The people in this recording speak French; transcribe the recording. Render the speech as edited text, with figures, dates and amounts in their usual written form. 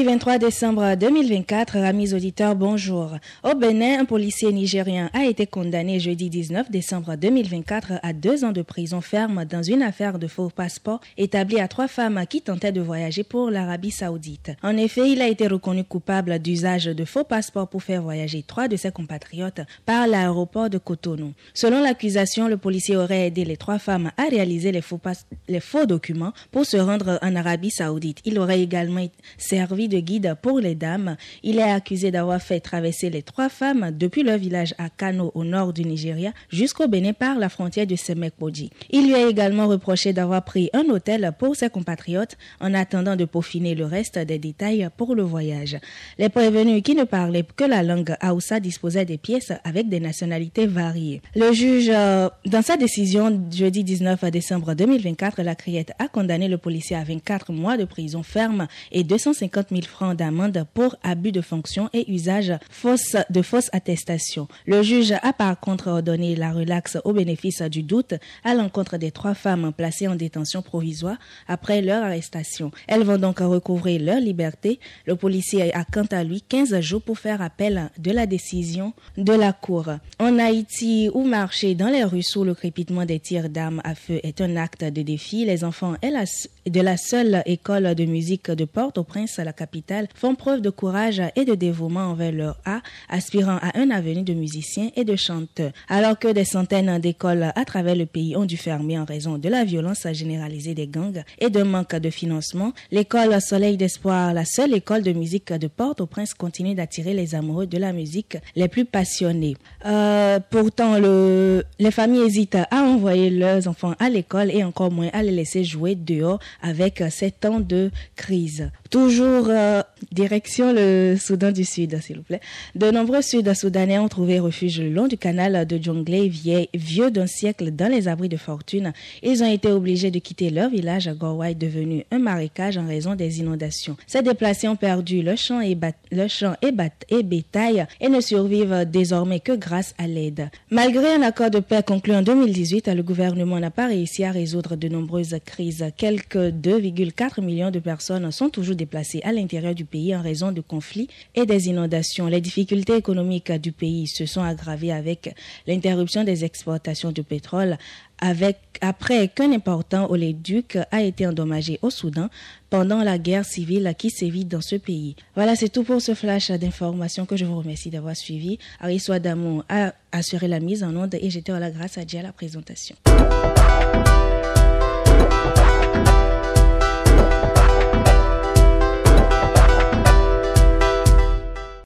23 décembre 2024, amis auditeurs, bonjour. Au Bénin, un policier nigérien a été condamné jeudi 19 décembre 2024 à 2 ans de prison ferme dans une affaire de faux passeports établie à 3 femmes qui tentaient de voyager pour l'Arabie Saoudite. En effet, il a été reconnu coupable d'usage de faux passeports pour faire voyager 3 de ses compatriotes par l'aéroport de Cotonou. Selon l'accusation, le policier aurait aidé les 3 femmes à réaliser les faux documents pour se rendre en Arabie Saoudite. Il aurait également servi de guide pour les dames. Il est accusé d'avoir fait traverser les 3 femmes depuis leur village à Kano au nord du Nigeria jusqu'au Bénin par la frontière de Semekpoji. Il lui a également reproché d'avoir pris un hôtel pour ses compatriotes en attendant de peaufiner le reste des détails pour le voyage. Les prévenus qui ne parlaient que la langue Haoussa disposaient des pièces avec des nationalités variées. Le juge, dans sa décision jeudi 19 décembre 2024, la Criette a condamné le policier à 24 mois de prison ferme et 250 000 francs d'amende pour abus de fonction et usage de fausses attestations. Le juge a par contre ordonné la relaxe au bénéfice du doute à l'encontre des 3 femmes placées en détention provisoire après leur arrestation. Elles vont donc recouvrer leur liberté. Le policier a quant à lui 15 jours pour faire appel de la décision de la Cour. En Haïti, où marcher dans les rues sous le crépitement des tirs d'armes à feu est un acte de défi, les enfants de la seule école de musique de Port-au-Prince, la capitale, font preuve de courage et de dévouement envers leur art, aspirant à un avenir de musiciens et de chanteurs. Alors que des centaines d'écoles à travers le pays ont dû fermer en raison de la violence généralisée des gangs et d'un manque de financement, l'école Soleil d'Espoir, la seule école de musique de Port-au-Prince, continue d'attirer les amoureux de la musique les plus passionnés. Pourtant, les familles hésitent à envoyer leurs enfants à l'école et encore moins à les laisser jouer dehors avec ces temps de crise. Toujours direction le Soudan du Sud, s'il vous plaît. De nombreux Sud-Soudanais ont trouvé refuge le long du canal de Jonglei, vieux d'un siècle, dans les abris de fortune. Ils ont été obligés de quitter leur village à Gorwai, devenu un marécage en raison des inondations. Ces déplacés ont perdu leur champ et bétail et ne survivent désormais que grâce à l'aide. Malgré un accord de paix conclu en 2018, le gouvernement n'a pas réussi à résoudre de nombreuses crises. Quelques 2,4 millions de personnes sont toujours déplacés à l'intérieur du pays en raison de conflits et des inondations. Les difficultés économiques du pays se sont aggravées avec l'interruption des exportations de pétrole, après qu'un important oléoduc a été endommagé au Soudan pendant la guerre civile qui sévit dans ce pays. Voilà, c'est tout pour ce flash d'informations que je vous remercie d'avoir suivi. Arissoa Damou a assuré la mise en onde et j'étais à la grâce à Dieu à la présentation.